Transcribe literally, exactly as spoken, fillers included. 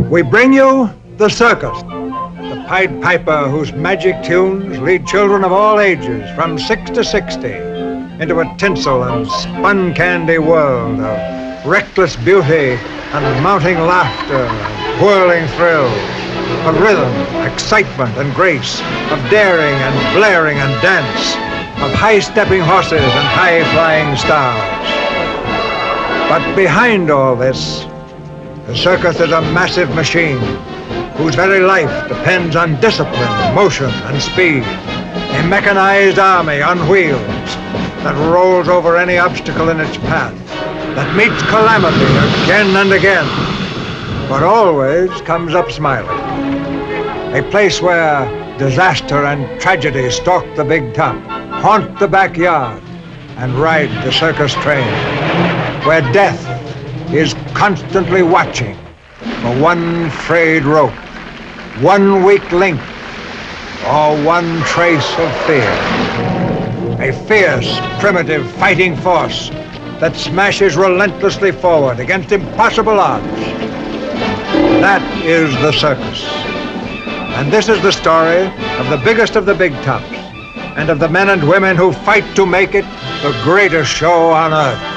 We bring you the circus, the Pied Piper whose magic tunes lead children of all ages from six to sixty into a tinsel and spun candy world of reckless beauty and mounting laughter and whirling thrills, of rhythm, excitement, and grace, of daring and blaring and dance, of high-stepping horses and high-flying stars. But behind all this, the circus is a massive machine whose very life depends on discipline, motion, and speed. A mechanized army on wheels that rolls over any obstacle in its path, that meets calamity again and again, but always comes up smiling. A place where disaster and tragedy stalk the big top, haunt the backyard, and ride the circus train, where death is constantly watching for one frayed rope, one weak link, or one trace of fear. A fierce, primitive fighting force that smashes relentlessly forward against impossible odds. That is the circus. And this is the story of the biggest of the big tops, and of the men and women who fight to make it the greatest show on earth.